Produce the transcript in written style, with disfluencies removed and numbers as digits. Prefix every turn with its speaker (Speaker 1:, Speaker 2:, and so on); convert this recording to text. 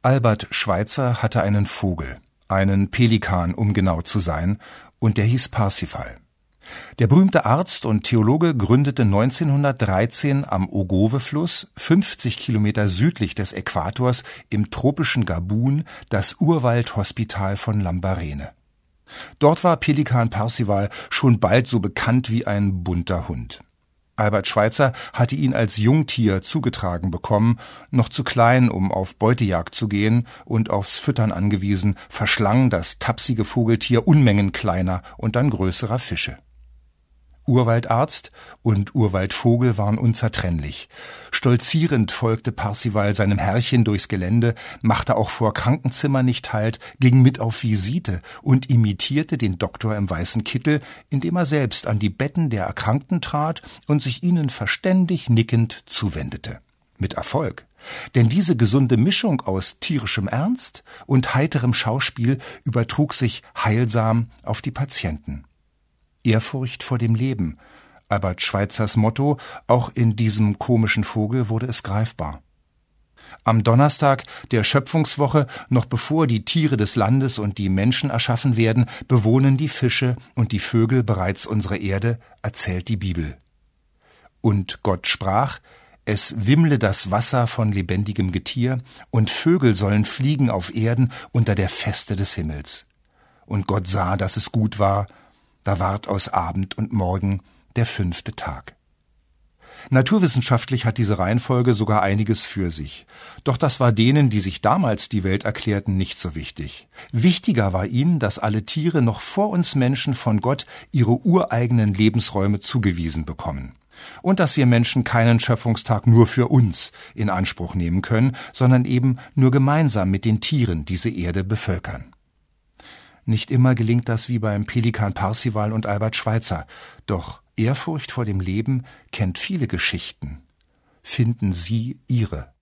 Speaker 1: Albert Schweitzer hatte einen Vogel, einen Pelikan, um genau zu sein, und der hieß Parsifal. Der berühmte Arzt und Theologe gründete 1913 am Ogowe-Fluss, 50 Kilometer südlich des Äquators im tropischen Gabun, das Urwaldhospital von Lambarene. Dort war Pelikan Parsifal schon bald so bekannt wie ein bunter Hund. Albert Schweitzer hatte ihn als Jungtier zugetragen bekommen, noch zu klein, um auf Beutejagd zu gehen, und aufs Füttern angewiesen, verschlang das tapsige Vogeltier Unmengen kleiner und dann größerer Fische. Urwaldarzt und Urwaldvogel waren unzertrennlich. Stolzierend folgte Parsifal seinem Herrchen durchs Gelände, machte auch vor Krankenzimmern nicht Halt, ging mit auf Visite und imitierte den Doktor im weißen Kittel, indem er selbst an die Betten der Erkrankten trat und sich ihnen verständig nickend zuwendete. Mit Erfolg. Denn diese gesunde Mischung aus tierischem Ernst und heiterem Schauspiel übertrug sich heilsam auf die Patienten. Ehrfurcht vor dem Leben. Albert Schweitzers Motto, auch in diesem komischen Vogel wurde es greifbar. Am Donnerstag der Schöpfungswoche, noch bevor die Tiere des Landes und die Menschen erschaffen werden, bewohnen die Fische und die Vögel bereits unsere Erde, erzählt die Bibel. Und Gott sprach: Es wimmle das Wasser von lebendigem Getier, und Vögel sollen fliegen auf Erden unter der Feste des Himmels. Und Gott sah, dass es gut war. Da ward aus Abend und Morgen der 5. Tag. Naturwissenschaftlich hat diese Reihenfolge sogar einiges für sich. Doch das war denen, die sich damals die Welt erklärten, nicht so wichtig. Wichtiger war ihnen, dass alle Tiere noch vor uns Menschen von Gott ihre ureigenen Lebensräume zugewiesen bekommen. Und dass wir Menschen keinen Schöpfungstag nur für uns in Anspruch nehmen können, sondern eben nur gemeinsam mit den Tieren diese Erde bevölkern. Nicht immer gelingt das wie beim Pelikan Parsifal und Albert Schweitzer, doch Ehrfurcht vor dem Leben kennt viele Geschichten. Finden Sie Ihre.